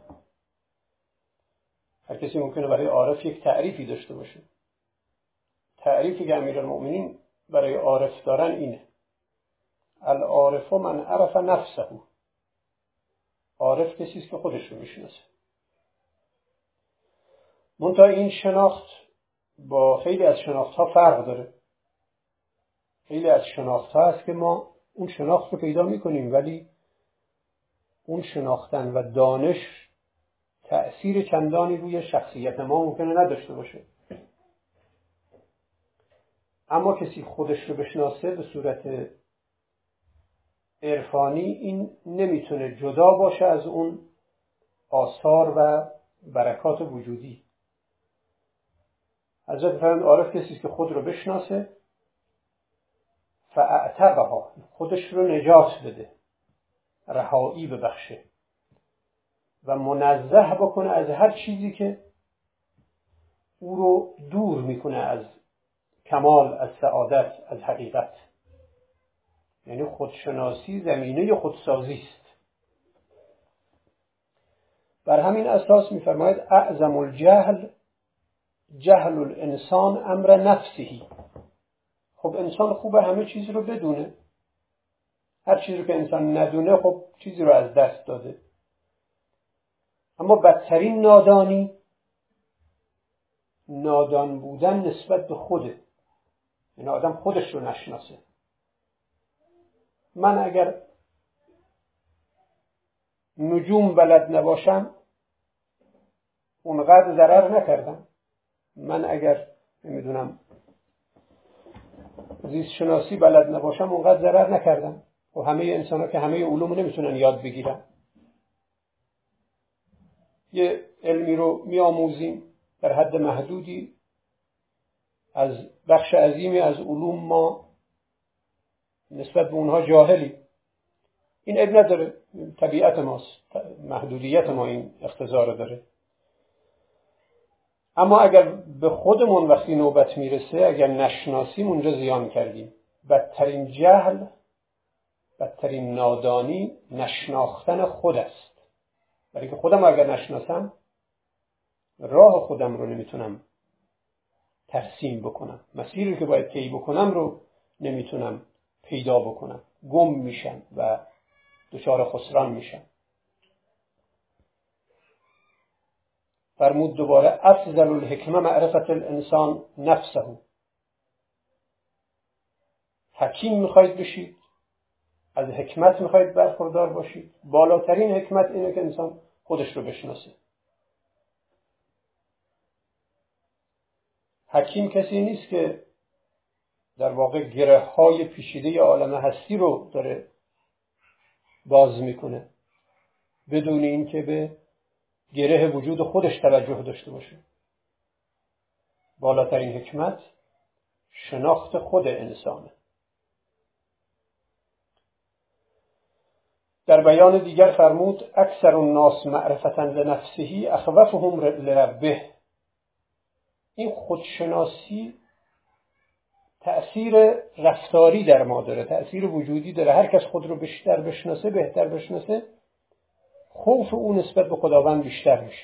هر کسی ممکنه برای عارف یک تعریفی داشته باشه. تعریفی که امیرالمؤمنین برای عارف دارن اینه: العارف من عرف نفسه. عارف کسی است که خودش رو میشناسه. منتها این شناخت با خیلی از شناخت‌ها فرق داره. خیلی از شناخت‌ها هست که ما اون شناخت رو پیدا می‌کنیم، ولی اون شناختن و دانش تأثیر چندانی روی شخصیت ما ممکنه نداشته باشه. اما کسی خودش رو بشناسه به صورت عرفانی، این نمیتونه جدا باشه از اون آثار و برکات وجودی. حضرت فرمود عارف کسی است که خود رو بشناسه، فاعتقها، خودش رو نجات بده، رهایی ببخشه و منزه بکنه از هر چیزی که او رو دور میکنه از کمال، از سعادت، از حقیقت. یعنی خودشناسی زمینه خودسازی است. بر همین اساس می‌فرماید اعظم الجهل جهل الانسان امر نفسه. خب انسان خوبه همه چیز رو بدونه، هر چیزی رو که انسان ندونه خب چیزی رو از دست داده. اما بدترین نادانی، نادان بودن نسبت به خوده. یعنی آدم خودش رو نشناسه. من اگر نجوم بلد نباشم اونقدر ضرر نکردم. من اگر نمیدونم زیست شناسی بلد نباشم اونقدر ضرر نکردم. و همه انسان ها که همه علوم نمیتونن یاد بگیرن. یه علمی رو میآموزیم در حد محدودی، از بخش عظیمی از علوم ما نسبت به اونها جاهلی. این عیب نداره، طبیعت ماست، محدودیت ما این اقتضا رو داره. اما اگر به خودمون وقتی نوبت میرسه، اگر نشناسیم اونجا زیان کردیم. بدترین جهل، بدترین نادانی نشناختن خود است. برای که خودم اگر نشناسم راه خودم رو نمیتونم ترسیم بکنم، مسیری که باید طی بکنم رو نمیتونم پیدا بکنم، گم میشم و دچار خسران میشم. فرمود دوباره افضل الحکمه معرفت الانسان نفسه. حکیم میخواید بشید، از حکمت میخواید برخوردار باشید، بالاترین حکمت اینه که انسان خودش رو بشناسه. حکیم کسی نیست که در واقع گره های پیچیده عالم هستی رو داره باز میکنه بدون این که به گره وجود خودش توجه داشته باشه. بالاترین حکمت شناخت خود انسانه. در بیان دیگر فرمود اکثر الناس معرفتا لنفسه اخوفهم لربه. این خودشناسی تأثیر رفتاری در ما داره، تأثیر وجودی داره. هر کس خود رو بیشتر بشناسه، بهتر بشناسه، خوف او نسبت به خداوند بیشتر میشه.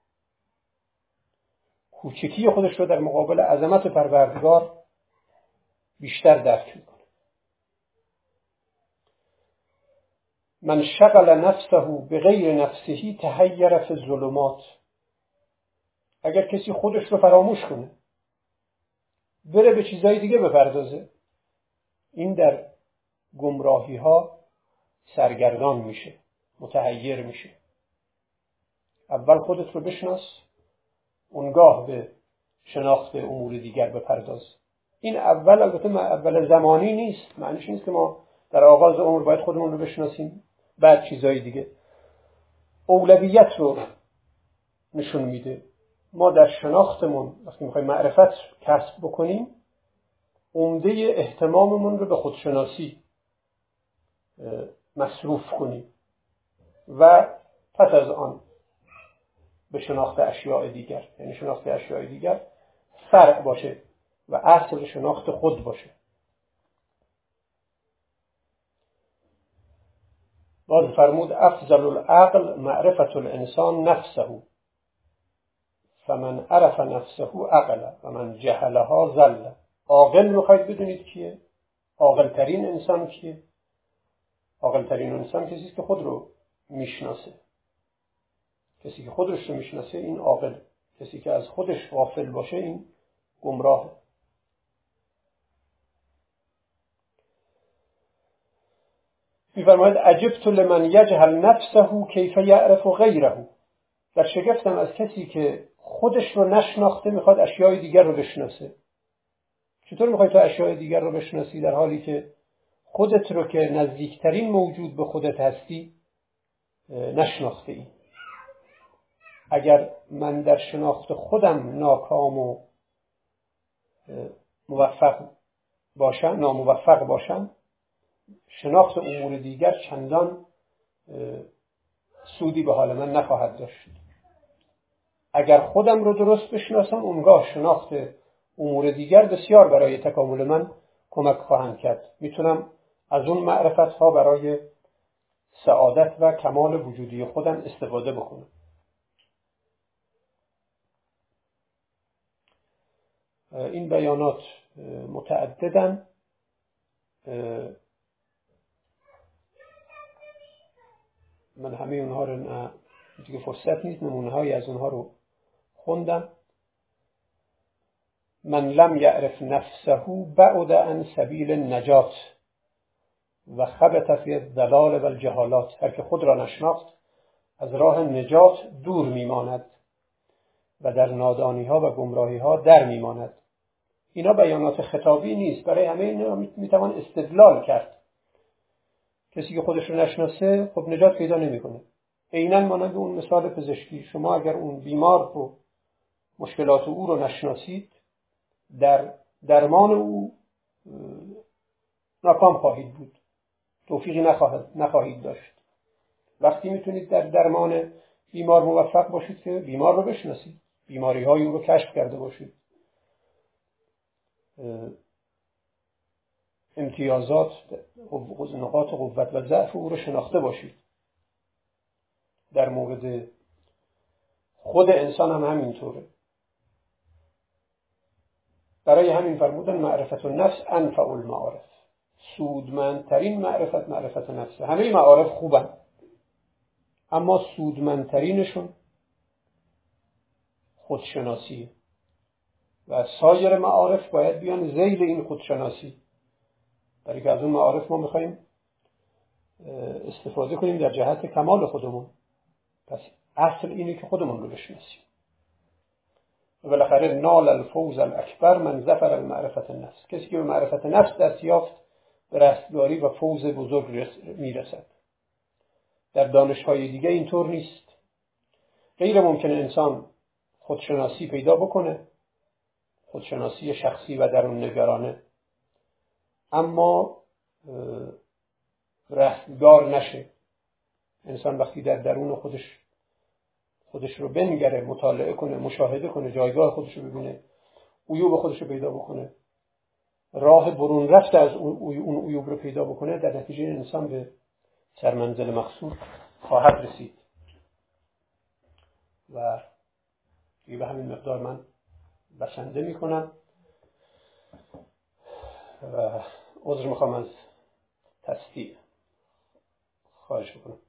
کوچکی خودش رو در مقابل عظمت پروردگار بیشتر درک میکنه. من شغل نفسه بغیر نفسه تحیر فی الظلمات. اگر کسی خودش رو فراموش کنه، بره به چیزای دیگه بپردازه، این در گمراهی ها سرگردان میشه، متحیر میشه. اول خودت رو بشناس، اونگاه به شناخت امور دیگر بپرداز. این اول البته اول زمانی نیست، معنیش نیست که ما در آغاز عمر باید خودمون رو بشناسیم بعد چیزای دیگه. اولویت رو نشون میده. ما در شناختمون وقتی میخوایم معرفت کسب بکنیم، عمده اهتماممون رو به خودشناسی مصروف کنیم و پس از آن به شناخت اشیاء دیگر. یعنی شناخت اشیاء دیگر فرع باشه و اصل شناخت خود باشه. باز فرمود افضل العقل معرفت الانسان نفسه فمن عرف نفسه عقل و من جهلها ضل. عاقل میخواید بدونید کیه؟ عاقل ترین انسان کیه؟ عاقل ترین انسان کسی است که خود رو میشناسه. کسی که خودش رو میشناسه این عاقل. کسی که از خودش غافل باشه این گمراه. می‌فرماید عجبت لمن یجهل نفسه کیف یعرف غیره. در شگفتم از کسی که خودش رو نشناخته میخواد اشیای دیگر رو بشناسه. چطور میخوای تو اشیاء دیگر رو بشناسی در حالی که خودت رو که نزدیکترین موجود به خودت هستی نشناخته ای؟ اگر من در شناخت خودم ناکام و ناموفق باشم، شناخت امور دیگر چندان سودی به حال من نخواهد داشت. اگر خودم رو درست بشناسم، اونگاه شناخت امور دیگر بسیار برای تکامل من کمک خواهند کرد. میتونم از اون معرفت ها برای سعادت و کمال وجودی خودم استفاده بکنم. این بیانات متعددن. من همه اونها رو دیگه فرصت نیست، نمونه هایی از اونها رو خوندم. من لم یعرف نفسه بعد عن سبیل النجات و خبط فی الضلال و الجهالات. هر که خود را نشناخت از راه نجات دور میماند و در نادانی ها و گمراهی ها در میماند. اینا بیانات خطابی نیست، برای همه اینا میتوان استدلال کرد. کسی که خودش رو نشناسه خب نجات پیدا نمیکنه. عیناً مانند اون مثال پزشکی، شما اگر اون بیمار رو مشکلات او رو نشناسید، در درمان او ناکام خواهید بود، توفیقی نخواهید داشت. وقتی میتونید در درمان بیمار موفق باشید که بیمار رو بشناسید، بیماری های او رو کشف کرده باشید، امتیازات، نقاط قوت و ضعف او رو شناخته باشید. در مورد خود انسان هم همینطوره. برای همین فرمودن معرفت النفس انفع المعارف. سودمندترین معرفت نفسه. همه معارف خوبن، اما سودمندترینشون خودشناسیه و سایر معارف باید بیان ذیل این خودشناسی، برای که از اون معارف ما میخواییم استفاده کنیم در جهت کمال خودمون. پس اصل اینه که خودمون رو بشناسیم. و بالاخره نال الفوز الاکبر من ظفر المعرفت النفس. کسی که به معرفت نفس دست یافت به رستگاری و فوز بزرگ میرسد. در دانش‌های دیگه اینطور نیست. غیر ممکنه انسان خودشناسی پیدا بکنه، خودشناسی شخصی و درون نگرانه، اما رستگار نشه. انسان وقتی در درون خودش رو بنگره، مطالعه کنه، مشاهده کنه، جایگاه خودش رو ببینه، عیوب خودش رو پیدا بکنه، راه برون رفته از اون عیوب رو پیدا بکنه، در نتیجه انسان به سرمنزل مقصود خواهد رسید. و به همین مقدار من بسنده می کنم و عذر میخوام از تصدیق. خواهش میکنم.